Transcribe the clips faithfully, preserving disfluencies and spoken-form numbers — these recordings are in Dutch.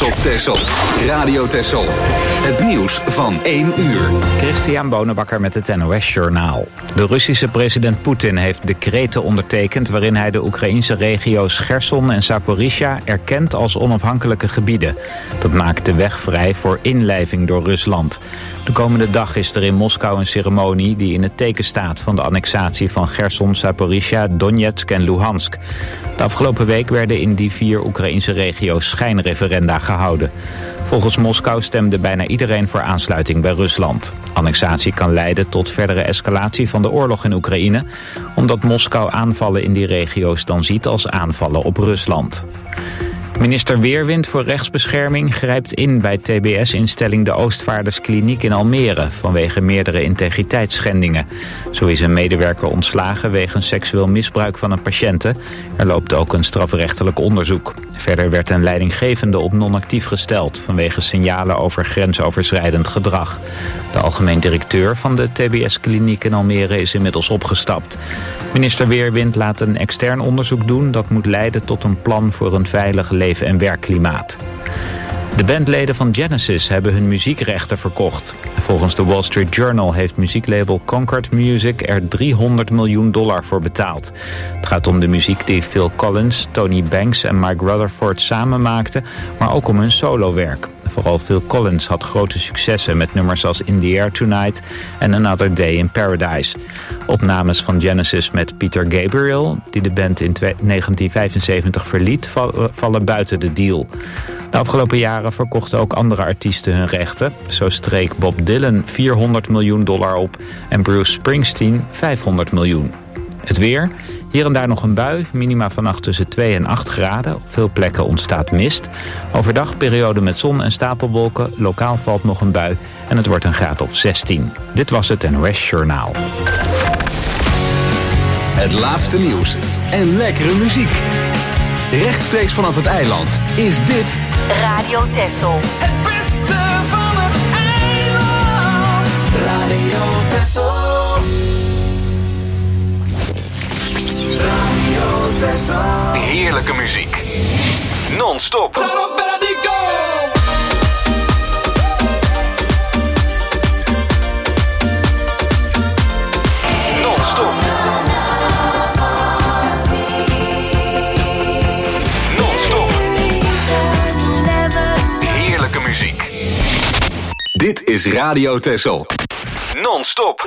op Texel. Radio Texel. Het nieuws van één uur. Christian Bonenbakker met het N O S Journaal. De Russische president Poetin heeft decreten ondertekend waarin hij de Oekraïnse regio's Cherson en Zaporizhia erkent als onafhankelijke gebieden. Dat maakt de weg vrij voor inlijving door Rusland. De komende dag is er in Moskou een ceremonie die in het teken staat van de annexatie van Cherson, Zaporizhia, Donetsk en Luhansk. De afgelopen week werden in die vier Oekraïnse regio's schijnreferenda gehouden. Volgens Moskou stemde bijna iedereen voor aansluiting bij Rusland. Annexatie kan leiden tot verdere escalatie van de oorlog in Oekraïne, omdat Moskou aanvallen in die regio's dan ziet als aanvallen op Rusland. Minister Weerwind voor Rechtsbescherming grijpt in bij T B S-instelling de Oostvaarderskliniek in Almere vanwege meerdere integriteitsschendingen. Zo is een medewerker ontslagen wegens seksueel misbruik van een patiënte. Er loopt ook een strafrechtelijk onderzoek. Verder werd een leidinggevende op non-actief gesteld vanwege signalen over grensoverschrijdend gedrag. De algemeen directeur van de T B S-kliniek in Almere is inmiddels opgestapt. Minister Weerwind laat een extern onderzoek doen dat moet leiden tot een plan voor een veilig leven- en werkklimaat. De bandleden van Genesis hebben hun muziekrechten verkocht. Volgens de Wall Street Journal heeft muzieklabel Concord Music er driehonderd miljoen dollar voor betaald. Het gaat om de muziek die Phil Collins, Tony Banks en Mike Rutherford samen maakten, maar ook om hun solowerk. Vooral Phil Collins had grote successen met nummers als In the Air Tonight en Another Day in Paradise. Opnames van Genesis met Peter Gabriel, die de band in negentien vijfenzeventig verliet, vallen buiten de deal. De afgelopen jaren verkochten ook andere artiesten hun rechten. Zo streek Bob Dylan vierhonderd miljoen dollar op en Bruce Springsteen vijfhonderd miljoen. Het weer. Hier en daar nog een bui. Minima vannacht tussen twee en acht graden. Op veel plekken ontstaat mist. Overdag periode met zon en stapelwolken. Lokaal valt nog een bui. En het wordt een graad of zestien. Dit was het N O S Journaal. Het laatste nieuws en lekkere muziek. Rechtstreeks vanaf het eiland is dit Radio Texel. Het beste van het eiland. Radio Texel. Radio Texel. heerlijke muziek. Non-stop. Non-stop. Non-stop. Heerlijke muziek. Dit is Radio Texel. Non-stop.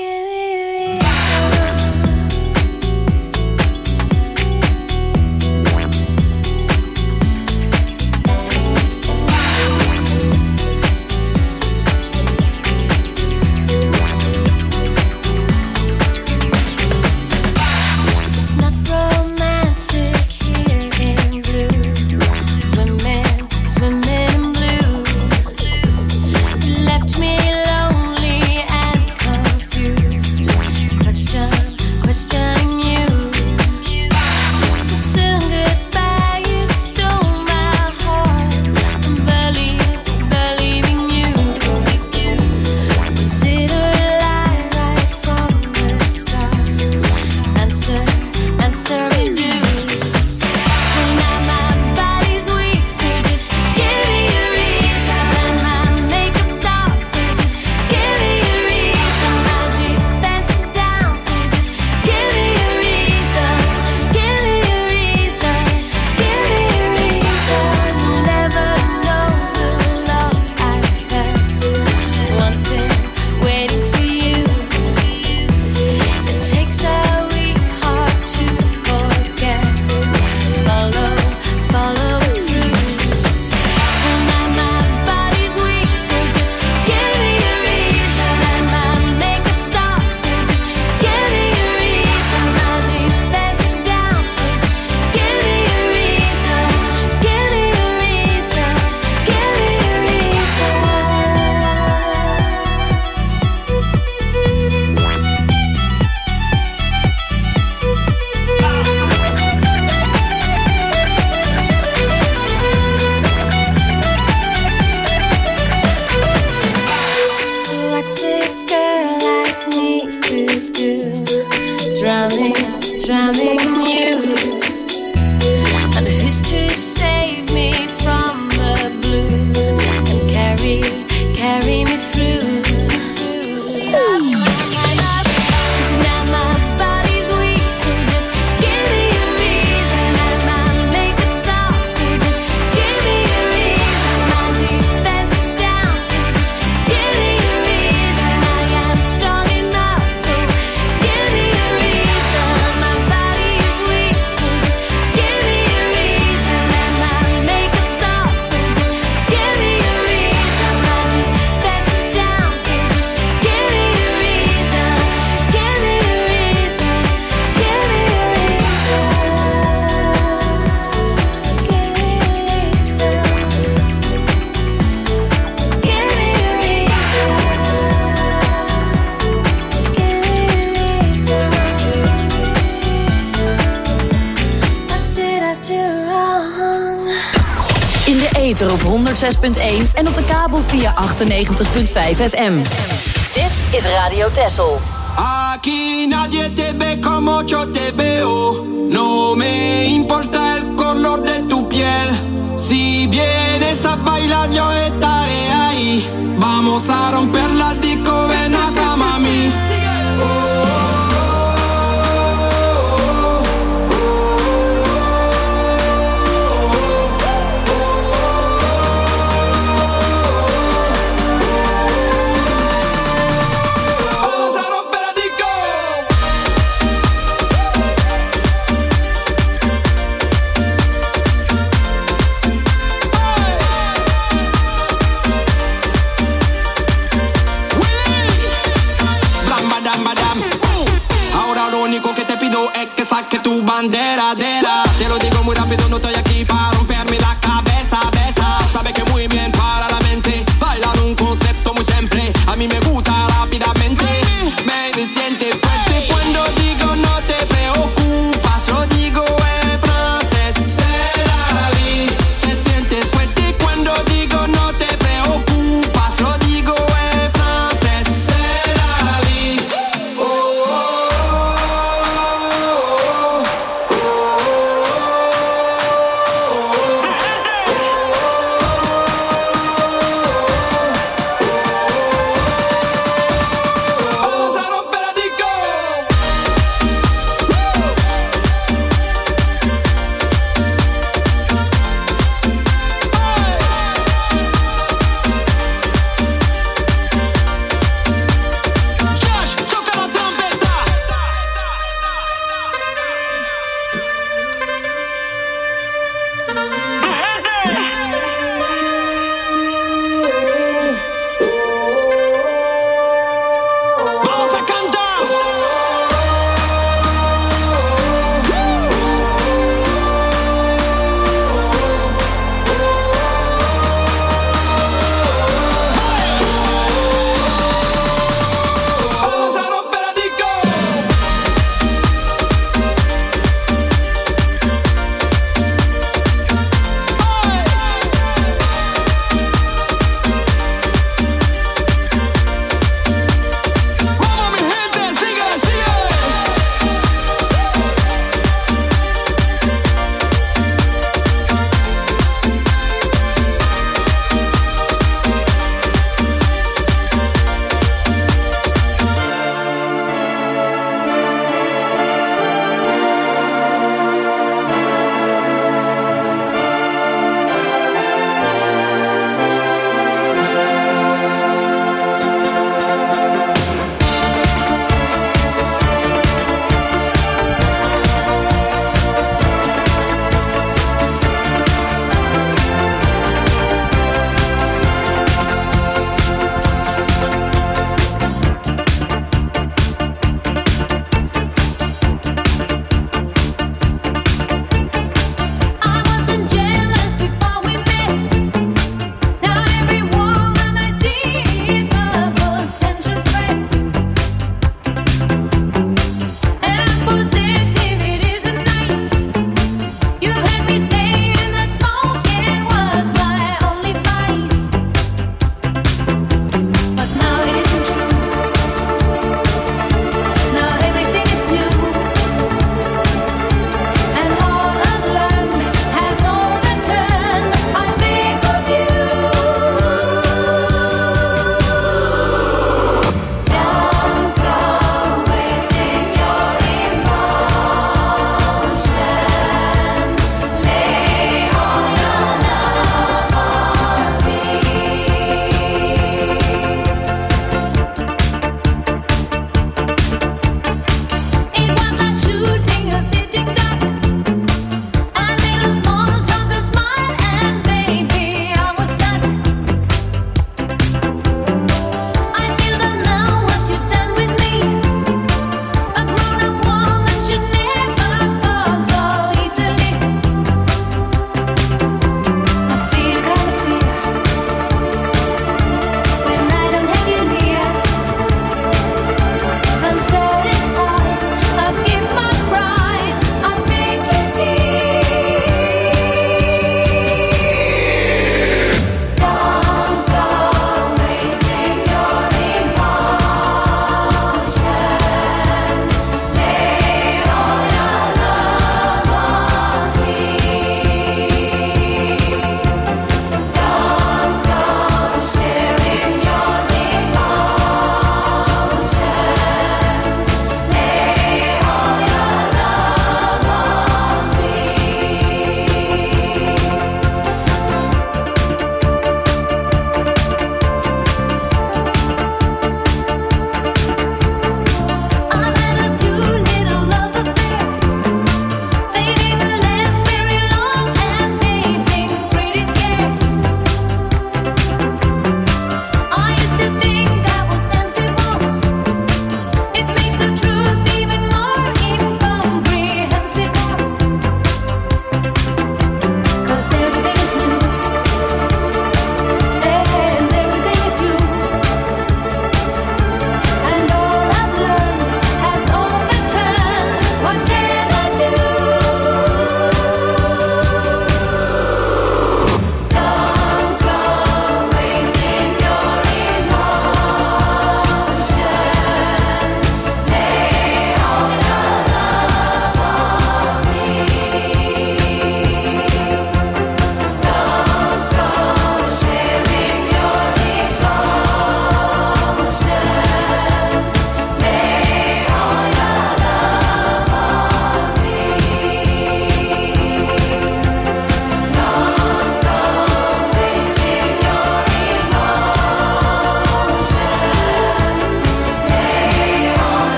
And who's to save me from the blue? ether op honderd zes punt één en op de kabel via achtennegentig komma vijf F M. Dit is Radio Texel. Aquí nadie te ve como yo te veo. No me importa el color de tu piel. Si vienes a bailar yo estaré ahí. Vamos a romper la disco, ven acá mami. Saque tu bandera, dera. Te lo digo muy rápido, no estoy aquí para romperme la cabeza, besa. Sabe que muy bien para la mente. Bailar un concepto muy simple. A mí me gusta rápidamente. Baby, siente fuerte cuando digo no te preocupas. Lo digo en francés, c'est la vie. Te sientes fuerte cuando digo no te preocupas. Lo digo en francés, c'est la vie. Oh, oh, oh. Vamos a romper la disco.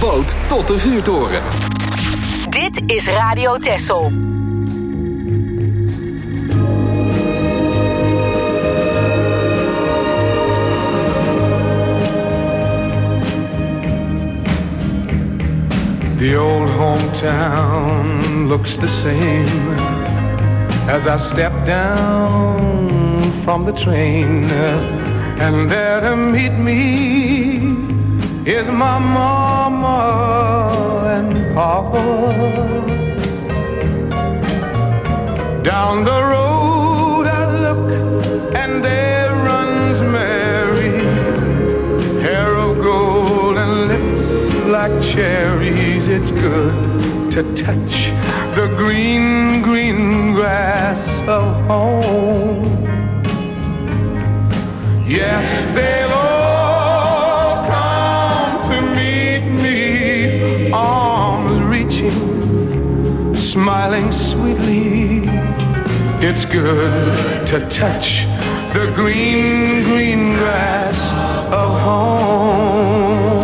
boot tot de vuurtoren. Dit is Radio Texel. The old hometown looks the same as I step down from the train, and there to meet me is my mama and papa. Down the road I look and there runs Mary, hair of gold and lips like cherries. It's good to touch the green, green grass of home. Yes, they'll all come to meet me, arms reaching, smiling sweetly. It's good to touch the green, green grass of home.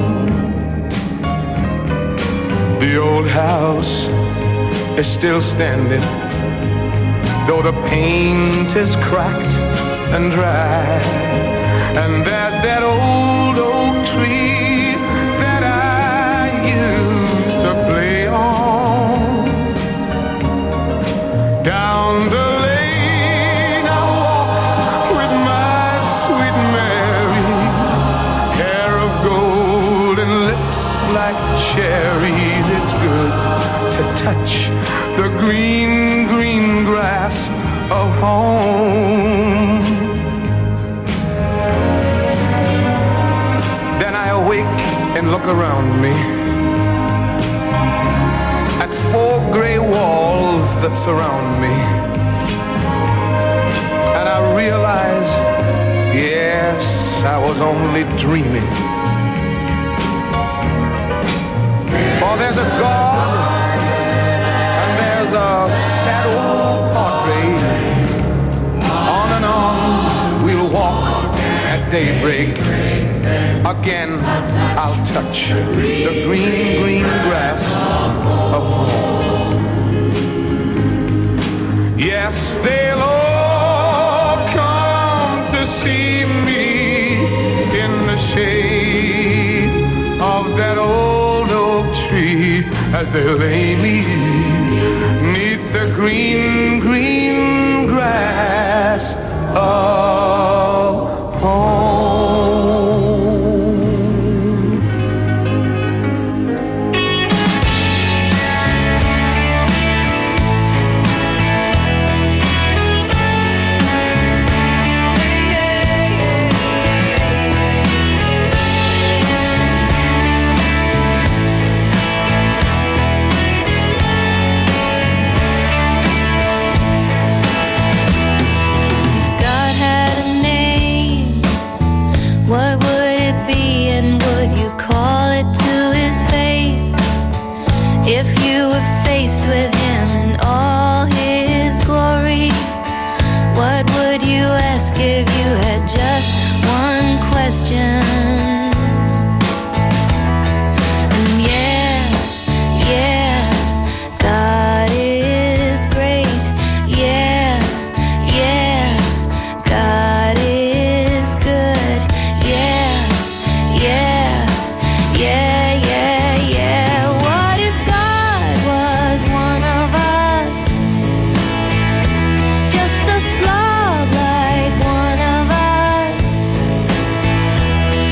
The old house is still standing, though the paint is cracked and dry. And there's that old oak tree that I used to play on. Down the lane I walk with my sweet Mary, hair of gold and lips like cherries. It's good to touch the green, green grass of home. Then I awake and look around me at four gray walls that surround me, and I realize, yes, I was only dreaming. For there's a God and there's a sad old portrait. On and on we'll walk at daybreak. Again I'll touch the green, green grass of home. Yes, they'll all come to see me in the shade of that old oak tree, as they lay me neath the green, green grass of home. If you were faced with him in all his glory, what would you ask if you had just one question? And yeah, yeah, God is great. Yeah, yeah, God is good. Yeah, yeah, yeah, yeah, yeah. Just a slob like one of us.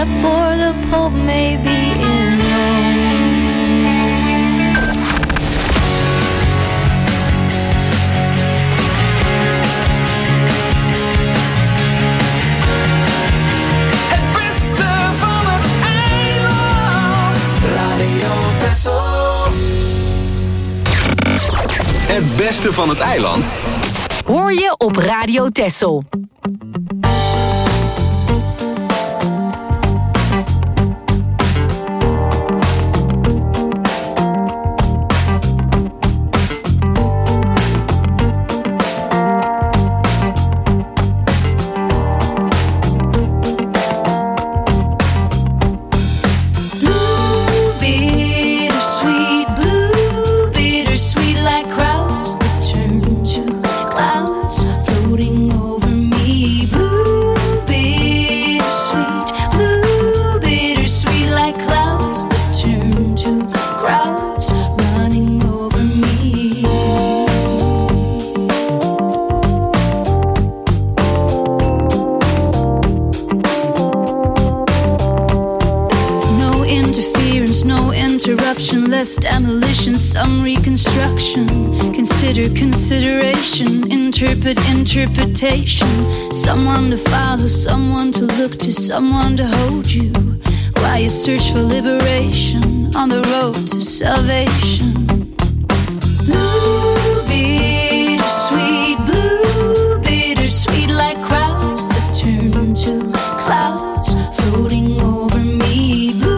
except for the Pope maybe in Rome. Het beste van het eiland. Radio Texel. Het beste van het eiland Hoor je op Radio Texel. Demolition, some reconstruction. Consider consideration, interpret interpretation. Someone to follow, someone to look to, someone to hold you while you search for liberation on the road to salvation. Blue, bittersweet, blue, bittersweet, like crowds that turn to clouds floating over me. Blue,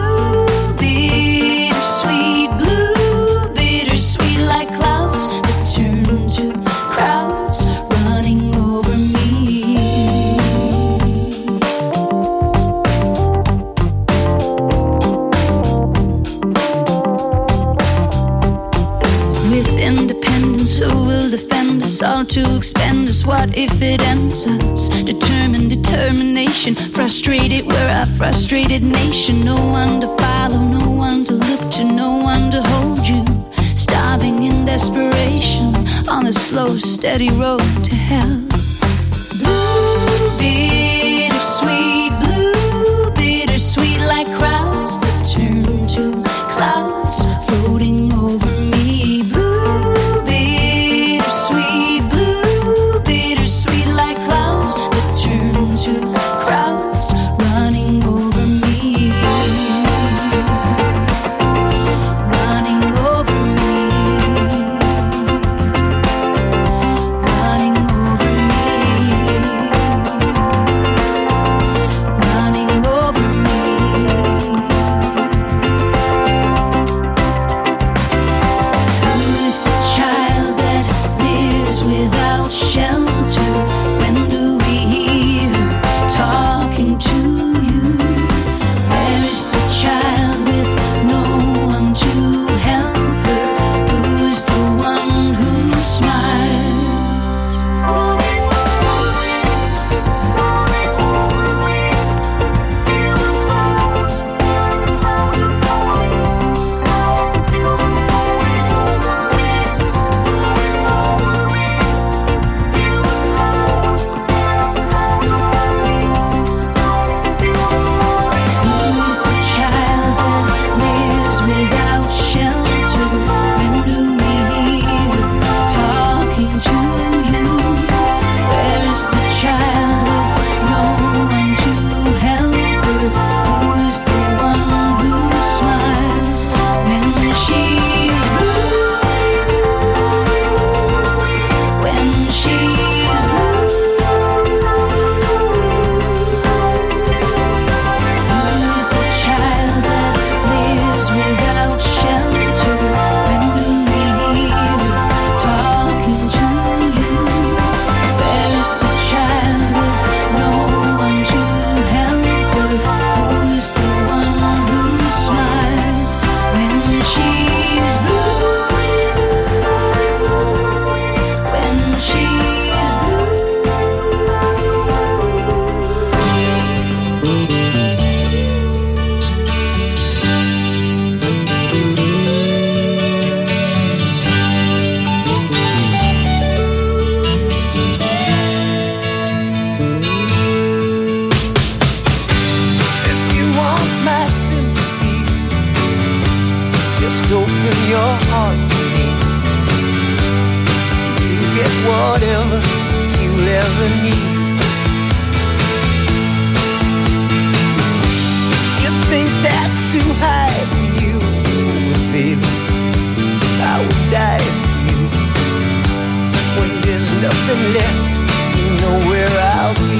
to expend us, what if it ends us? Determined determination, frustrated, we're a frustrated nation. No one to follow, no one to look to, no one to hold you. Starving in desperation on the slow, steady road to hell. Blue, bittersweet, blue, bittersweet, like crowds that turn to clouds floating over me. Blue, bittersweet, blue, bittersweet, like clouds that turn to crowds running over me. Running over me. Running over me. Just open your heart to me. You get whatever you'll ever need. You think that's too high for you, baby, I would die for you. When there's nothing left, you know where I'll be.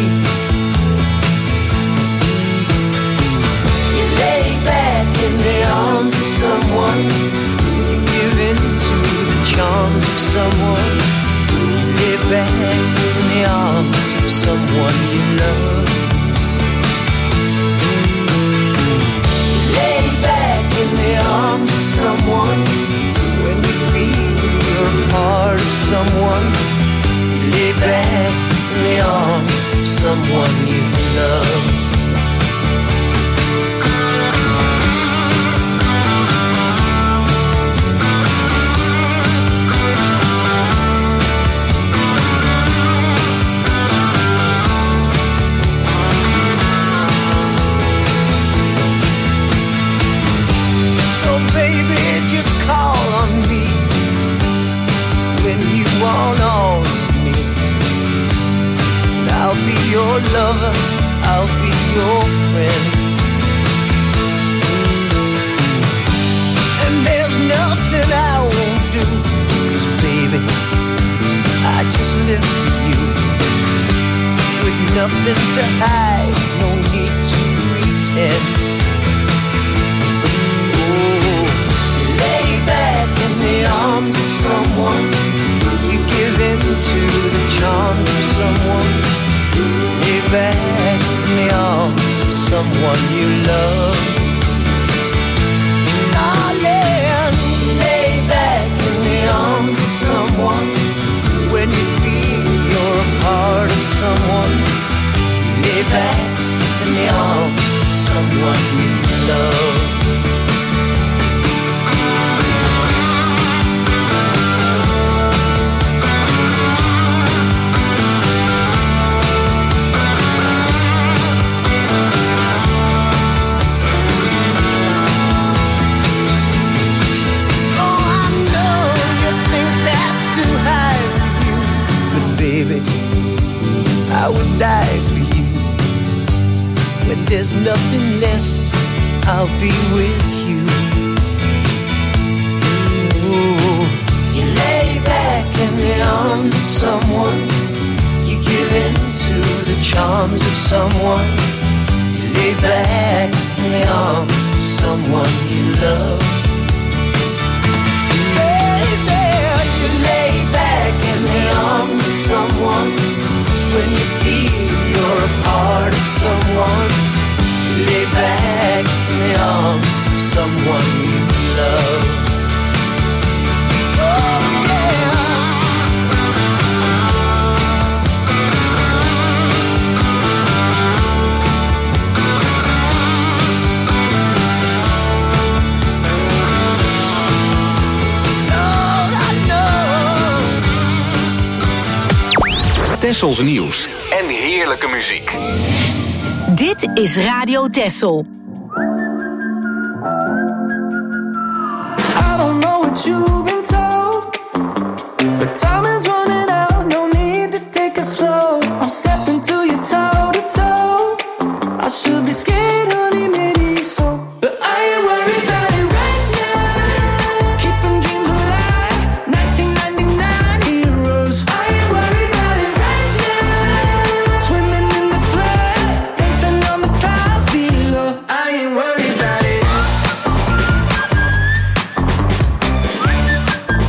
You lay back in the arms of someone, you give in to the charms of someone. You lay back in the arms of someone you love. You lay back in the arms of someone when you feel you're a part of someone. You lay back in the arms of someone you love. Baby, just call on me when you want all of me. And I'll be your lover, I'll be your friend. And there's nothing I won't do, 'cause baby, I just live for you. With nothing to hide, no need to pretend. Back in the arms of someone, you give in to the charms of someone. Lay back in the arms of someone you love. Darling, lay back in the arms of someone when you feel you're a part of someone. Lay back in the arms of someone you love. Baby, I would die for you. When there's nothing left, I'll be with you. Ooh. You lay back in the arms of someone, you give in to the charms of someone. You lay back in the arms of someone you love. You lay back in the arms of someone when you feel you're a part of someone. You lay back in the arms of someone you love. Oh yeah. Tessels nieuws en heerlijke muziek. Dit is Radio Tessel. I don't know what you've been told, but time is running out, no need to take it slow. I'm stepping to you toe to toe. I should be scared, honey, maybe so, but I ain't worried about it right now. Keeping dreams alive, nineteen ninety-nine heroes. I ain't worried about it right now. Swimming in the floods, dancing on the clouds below. I ain't worried about it.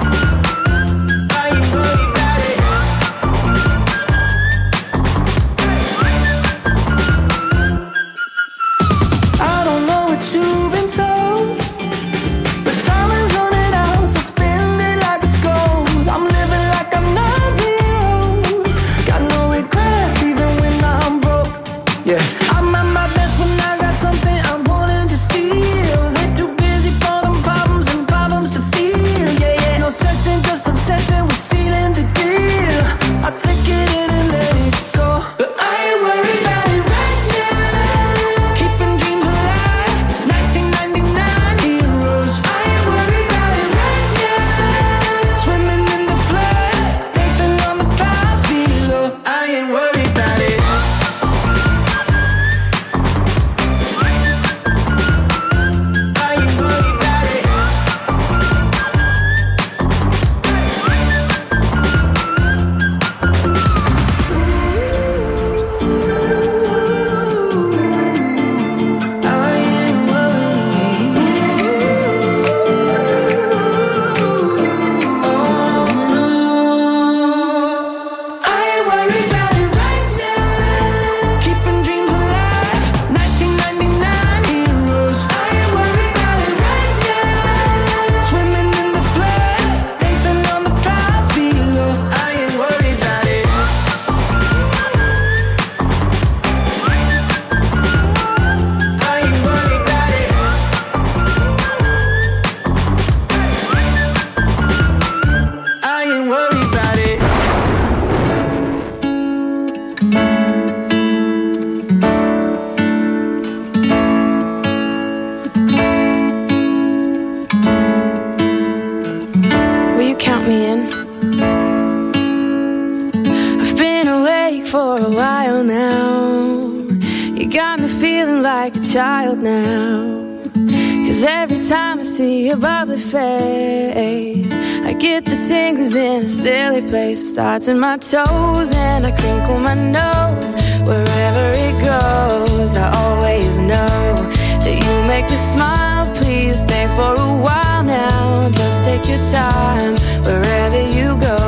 child now. Cause every time I see your bubbly face, I get the tingles in a silly place. It starts in my toes and I crinkle my nose. Wherever it goes, I always know that you make me smile. Please stay for a while now. Just take your time wherever you go.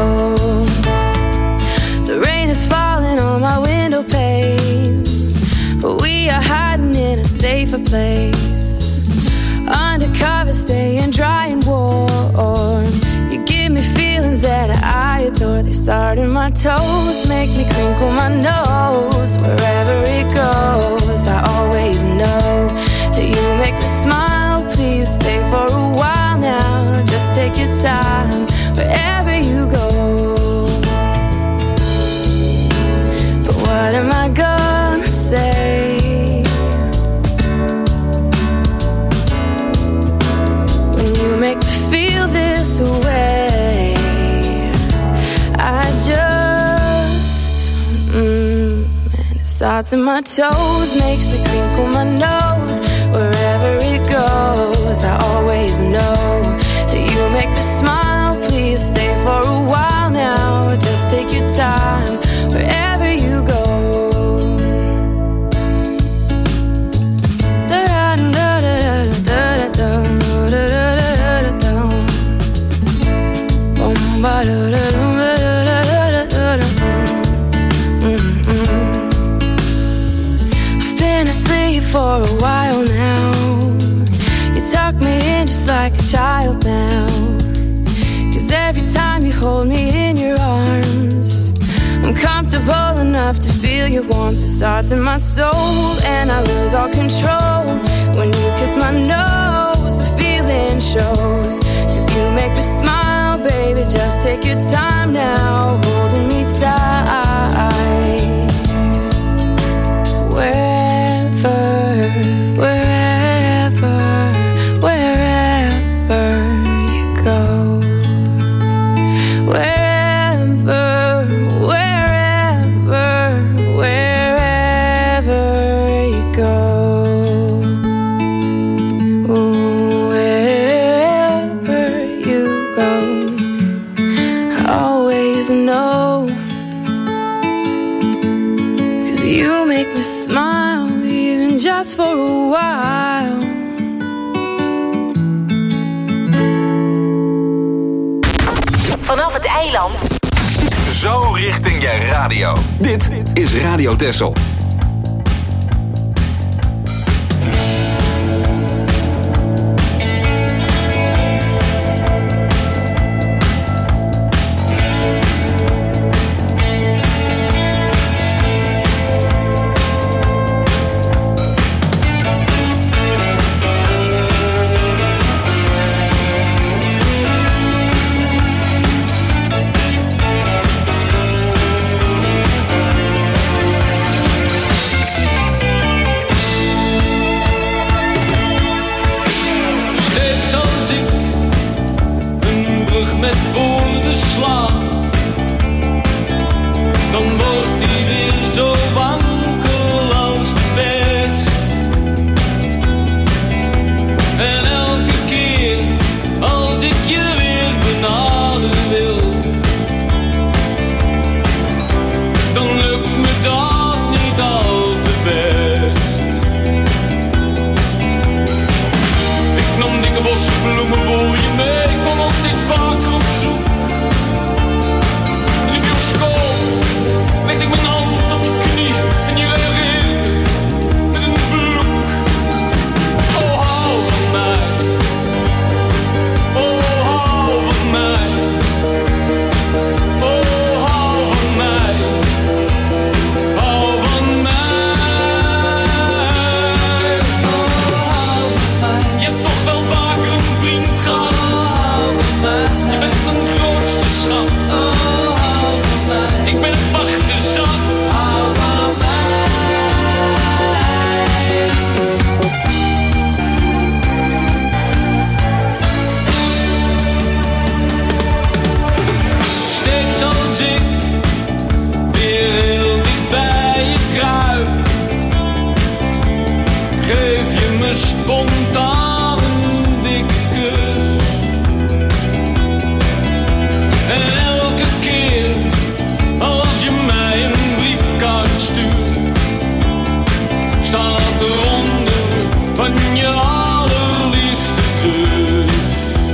The rain is falling on my window pane, but we are hiding in a safer place. Undercover, staying dry and warm. You give me feelings that I adore. They start in my toes, make me crinkle my nose. Wherever it goes, I always know that you make me smile. Please stay for a while now. Just take your time wherever you go. But what am I gonna say? Make me feel this way. I just mm, and it starts in my toes, makes me crinkle my nose. Wherever it goes, I always know that you make me smile. Please stay for a while now. Just take your time wherever you go. I've been asleep for a while now. You tuck me in just like a child now. Cause every time you hold me in your arms, I'm comfortable enough to feel your warmth. It starts in my soul and I lose all control. When you kiss my nose, the feeling shows. Cause you make me smile, baby, just take your time now, holding me tight. Wherever, wherever, wherever you go. Wherever, wherever, wherever you go. Wherever you go, I always know. Cause you make me smile, even just for a while. Vanaf het eiland. Zo richting je radio. Dit is Radio Texel. spontaan een dikke kus. En elke keer als je mij een briefkaart stuurt, staat eronder van je allerliefste zus.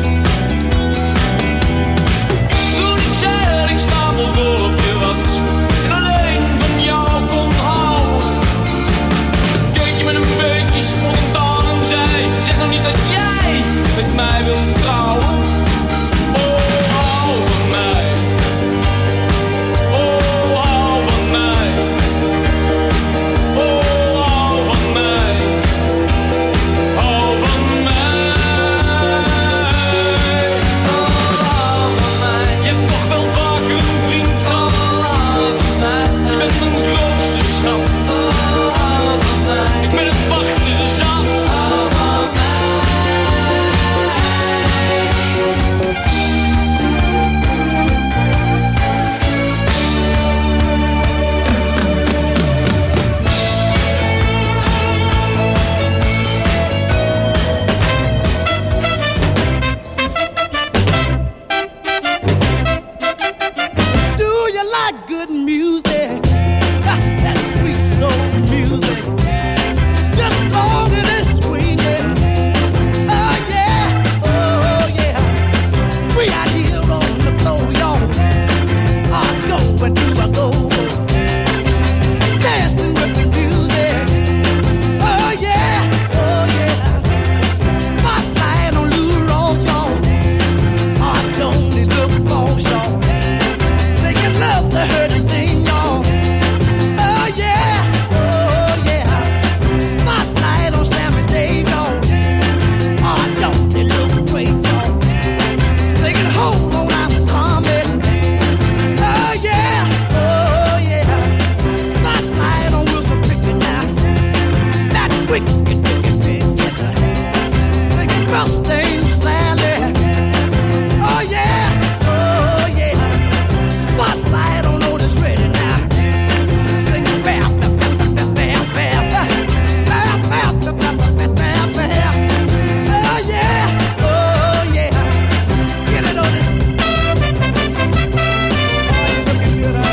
Toen ik zei dat ik stapelbol op je was en alleen van jou kon houden, keek je met een beetje spontaan en zei: zeg nou niet dat jij met mij wilt trouwen. Oh, hou van mij. Oh, hou van mij. Oh, hou van mij. Hou van mij. Oh, hou van mij. Je hebt toch wel vaker een vriend gehad. Je bent mijn grootste schat. Ik ben het wachten zat. Do you like good music? Ah, that sweet soul music. Just long as it's swinging. Oh yeah, oh yeah. We out here on the floor, y'all. Are going to a go. Dancing with the music. Oh yeah, oh yeah. Spotlight on Lou Ross, y'all. Oh, don't it look boss, y'all. Singing love to her the thing, y'all. Oh yeah, oh yeah. Spotlight on Sammy Dave, y'all. Oh, don't they look great, y'all. Singing home on I'm coming. Oh yeah, oh yeah. Spotlight on Wilson Pickett now. That wicked, wicked, wicked. Singing Rustin Sally. Oh yeah, oh yeah. Spotlight on Otis Redding now. Singing bam, bam, bam, bam, bam, bam, bam, bam, bam, bam, bam, bam. Oh yeah, oh yeah. Get it on this. Oh, you looking good,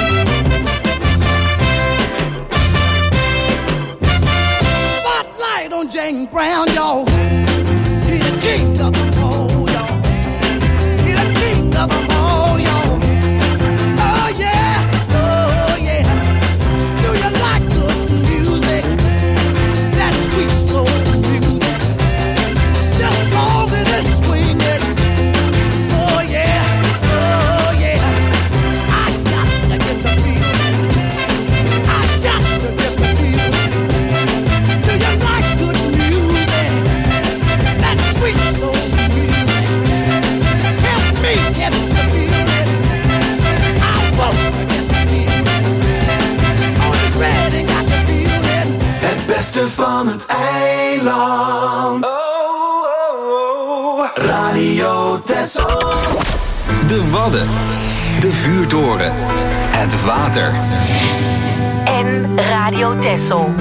huh? Spotlight on Jane Brown, y'all. He the king of them all, y'all. He the king of them all, y'all. Oh yeah, oh yeah. Do you like good music? That sweet soul music. Just long as it's swinging. Oh yeah, oh yeah. I got to get the feeling. I got to get the feeling. Do you like good music? That sweet soul music. Help me get the feeling. I won't forget the feeling. Otis Redding got the feeling. Het beste van het eiland. Oh, oh, oh. Radio Texel. De Wadden. De vuurtoren. Het water. En Radio Texel.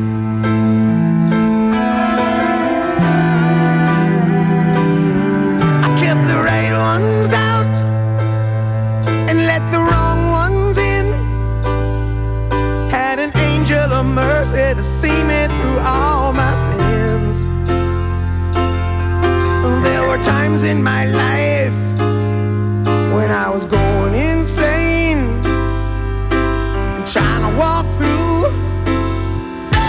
I kept the right ones out and let the wrong ones in. Had an angel of mercy to see me through all my sins. There were times in my life when I was going insane, trying to walk through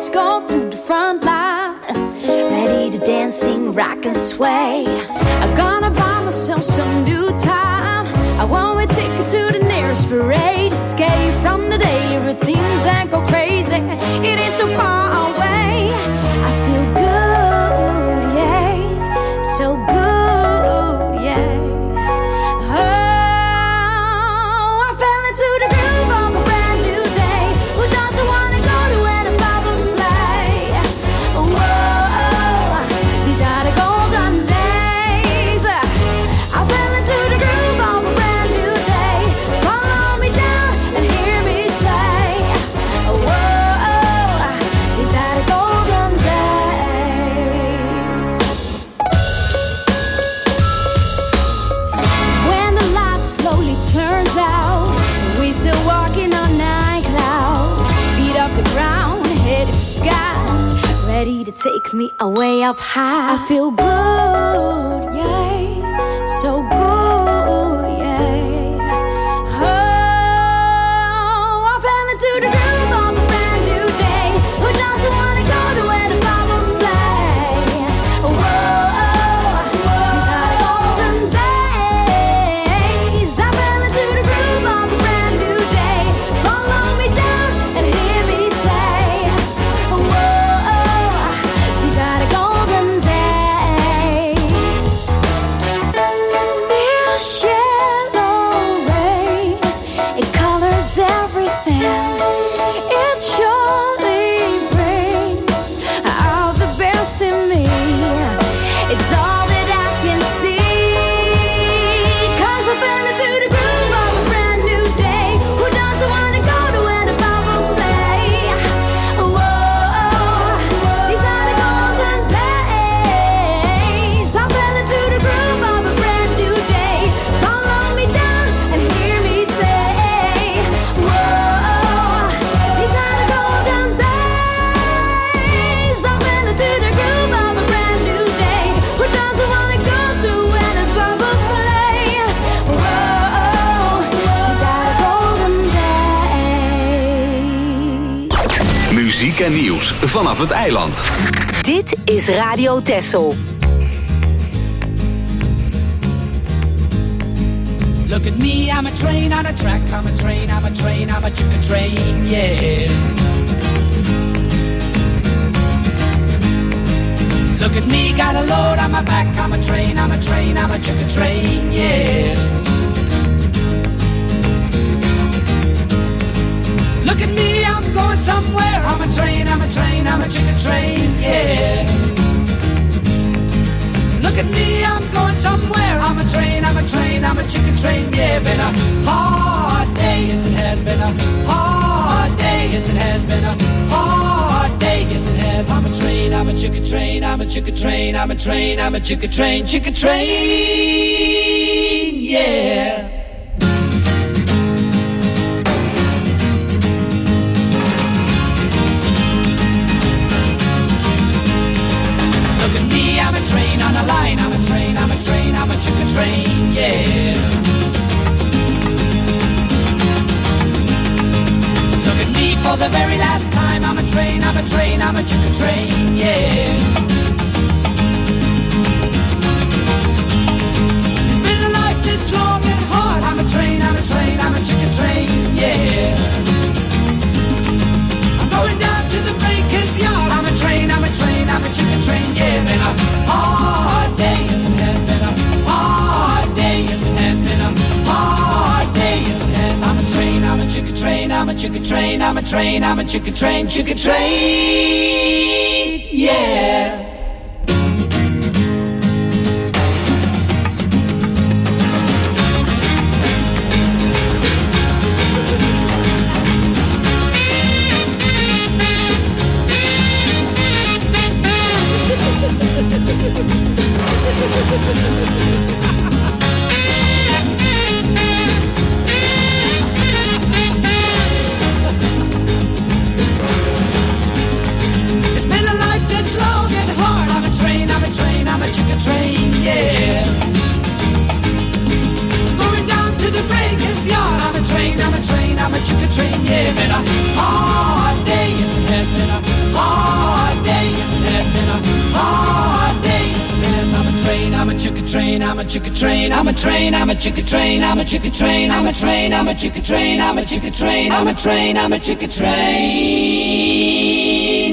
let's go to the front line. Ready to dance, sing, rock and sway. I'm gonna buy myself some new time. I want a ticket to the nearest parade. Escape from the daily routines and go crazy. It ain't so far away. I feel good, yeah. So good, yeah. Oh, I fell into the groove of a brand new day. Who doesn't wanna go to where the bubbles play? Whoa, these are the golden days. I fell into the groove of a brand new day. Follow me down and hear me say, whoa, these are the golden days. When the light slowly turns out, we still walking on nine clouds. Feet off the ground, headed for skies, ready to take me away up high. I feel good, yeah, so good, yeah. Oh, I fell into the groove of a brand new day. Who doesn't wanna go to where the bubbles play? Whoa, these are the golden days. I fell into the groove of a brand new day. Follow me down and hear me say, whoa, these are the golden days. This yellow rain, it colors everything. It surely brings out the best in me. It's all that I can see. 'Cause I fell into the groove of a brand new day. Who doesn't wanna go to where the bubbles play? Whoa, these are the golden days. I fell into the groove of a brand new day. Follow me down and hear me say, whoa, these are the golden days. I fell into the groove of a brand new day. Who doesn't wanna go to where the bubbles play? Whoa, these are the golden days. Muziek en nieuws vanaf het eiland. Dit is Radio Texel. Look at me, I'm a train on a track. I'm a train, I'm a train, I'm a chicken train, yeah. Look at me, got a load on my back. I'm a train, I'm a train, I'm a chicken train, yeah. Look at me, I'm going somewhere. I'm a train, I'm a train, I'm a chicken train, yeah. Look at me, I'm going somewhere. I'm a train, I'm a train, I'm a chicken train, yeah. Been a hard day, yes it has. Been a hard day, yes it has. Been a hard day, yes it has. I'm a train, I'm a chicken train, I'm a chicken train, I'm a train, I'm a chicken train, chicken train, yeah. Look at me, I'm a train on a line. I'm a train, I'm a train, I'm a chicken train, yeah. Look at me for the very last time. I'm a train, I'm a train, I'm a chicken train, yeah. It's been a life that's long and hard. I'm a train, I'm a train, I'm a chicken train, yeah. I'm going down to the baker's yard. I'm a train, I'm a train, I'm a chicken train, yeah. Been a hard day, yes it has. Been a hard day, yes it has. Been a hard day, yes it has. I'm a train, I'm a chicken train, I'm a chicken train, I'm a train, I'm a chicken train, chicken train, yeah. hard day is less than a hard day is less. I'm a train, I'm a chicken train, I'm a chicken train, I'm a train, I'm a chicken train, I'm a chicken train, I'm a train, I'm a chicken train, I'm a chicken train, I'm a train, I'm a chicken train.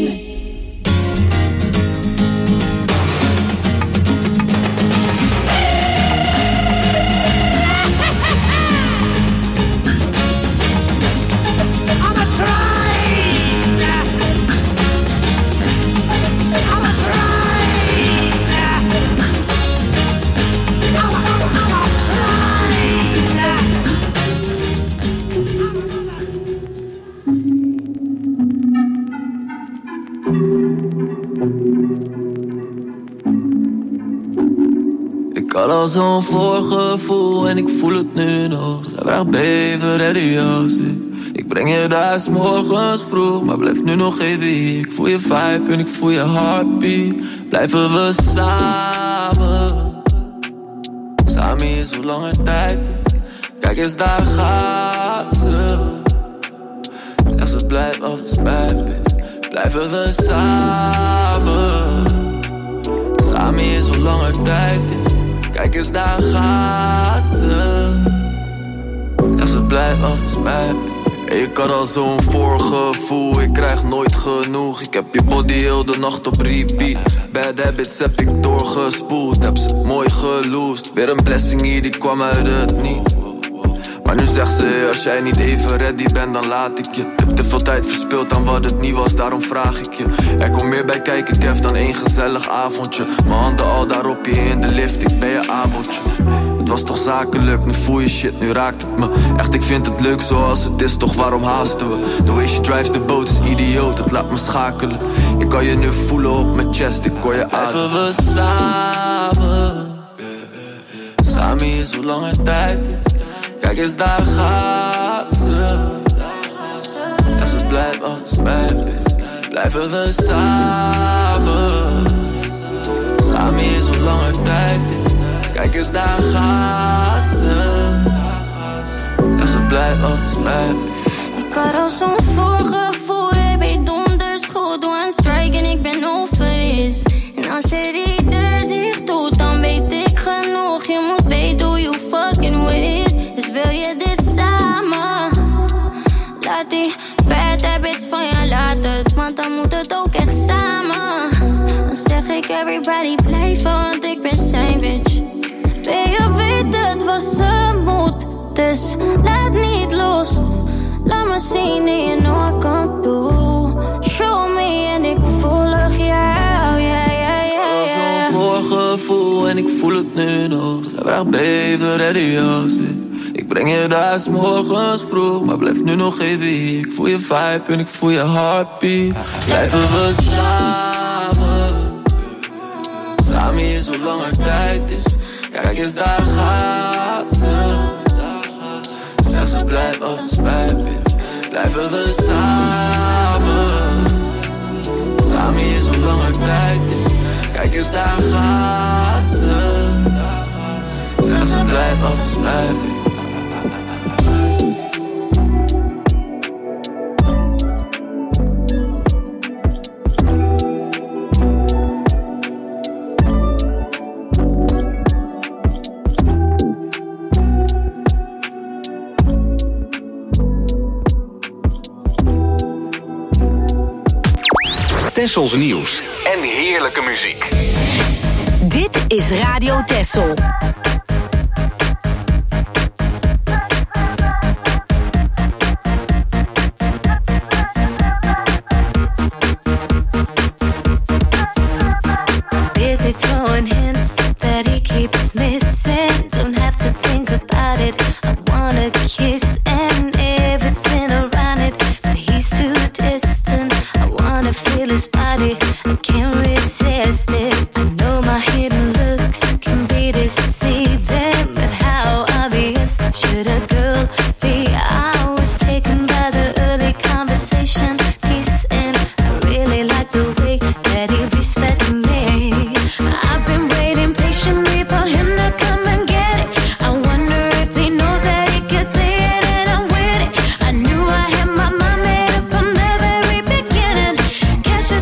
Ik had al zo'n voorgevoel en ik voel het nu nog. Zij vraagt baby, ready als ik. Ik breng je daar 's morgens vroeg, maar blijf nu nog even hier. Ik voel je vibe en ik voel je heartbeat. Blijven we samen. Samen is hoe langer tijd is. Kijk eens, daar gaat ze. Ja, ze blijft als mij, bitch. Blijven we samen. Samen is hoe langer tijd is. Kijk eens, daar gaat ze. Ja, ze blijft als mij. Hey, ik had al zo'n voorgevoel, ik krijg nooit genoeg. Ik heb je body heel de nacht op repeat. Bad habits heb ik doorgespoeld, heb ze mooi geloosd. Weer een blessing hier, die kwam uit het niet. Maar nu zegt ze, als jij niet even ready bent, dan laat ik je. Ik heb te veel tijd verspild aan wat het niet was, daarom vraag ik je. Er komt meer bij kijken, Kev, dan één gezellig avondje. Mijn handen al daarop, je in de lift, ik ben je abeltje. Het was toch zakelijk, nu voel je shit, nu raakt het me. Echt, ik vind het leuk zoals het is, toch waarom haasten we? The way she drives the boat is idioot, het laat me schakelen. Ik kan je nu voelen op mijn chest, ik hoor je ademen. Blijven we samen. Samen is hoe langer tijd is. Kijk eens, daar gaat ze. Ja, ze blijft als mij, bitch. Blijven we samen. Samen is hoe langer tijd is. Kijk eens, daar gaat ze. Ja, ze blijft als mij, bitch. Ik had al zo'n voorgevoel, je weet donders goed. Doe een strike en ik ben over is. En als je die deur dicht doet, dan weet ik genoeg. Je moet weten hoe you fucking with. Dus wil je dit samen? Laat die bad habits van je laten, want dan moet het ook echt samen. Dan zeg ik everybody blijven, want ik ben zijn bitch. Wil je weten, het was een moed. Dus laat niet los. Laat me zien en je know I come through. Show me en ik volg jou, ja, ja, ja, ja. Zo'n voorgevoel en ik voel het nu nog. Zij vraagt baby, ready als ik. Ik breng je daar 's morgens vroeg, maar blijf nu nog even hier. Ik voel je vibe en ik voel je heartbeat. Blijven we samen. Samen is hoe langer tijd is. Kijk eens, daar gaat ze. Zeg, ze blijft als mij, bitch. Blijven we samen. Samen is hoe langer tijd is. Kijk eens, daar gaat ze. Zeg, ze blijft als mij, bitch. Tessels nieuws en heerlijke muziek. Dit is Radio Tessel. Busy throwing hints that he keeps missing. Don't have to think about it. I wanna kiss and everything around it, but he's too distant. I wanna feel his body. I can't resist it. I know my hidden looks can be deceiving, but how obvious should a girl be? I was taken by the early conversation. Peace and I really like the way that he respects me. I've been waiting patiently for him to come and get it. I wonder if he knows that he can say it and I'm with it. I knew I had my mind made up from the very beginning. Can't you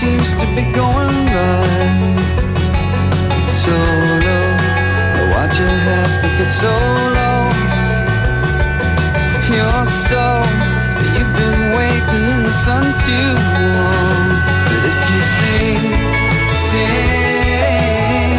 seems to be going right. So low, why'd you have to get so low? You're so, you've been waiting in the sun too long. But if you sing, sing,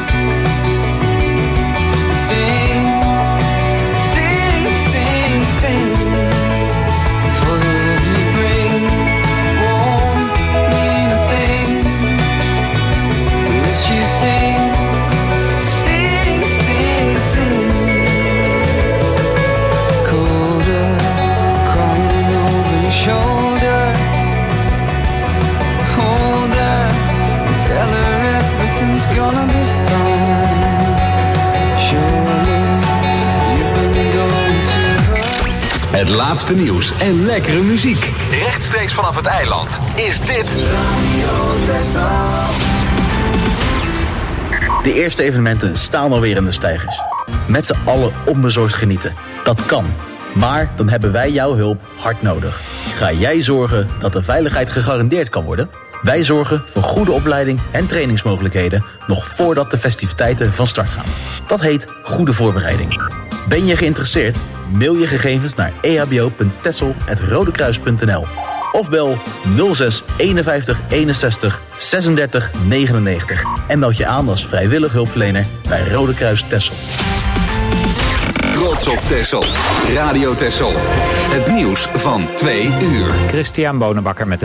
sing, sing, sing, sing, for the love you bring won't mean a thing unless you sing, sing, sing, sing. Colder, crying over your shoulder. Hold her, tell her everything's gonna be fine. Surely you've been going to her. Het laatste nieuws en lekkere muziek. Rechtstreeks vanaf het eiland is dit De eerste evenementen staan alweer in de steigers. Met z'n allen onbezorgd genieten. Dat kan. Maar dan hebben wij jouw hulp hard nodig. Ga jij zorgen dat de veiligheid gegarandeerd kan worden? Wij zorgen voor goede opleiding en trainingsmogelijkheden nog voordat de festiviteiten van start gaan. Dat heet goede voorbereiding. Ben je geïnteresseerd? Mail je gegevens naar e h b o punt texel apenstaartje rodekruis punt n l of bel nul zes eenenvijftig eenenzestig zesendertig negenennegentig en meld je aan als vrijwillig hulpverlener bij Rode Kruis Texel. Trots op Texel. Radio Texel. Het nieuws van twee uur. Christian Bonenbakker met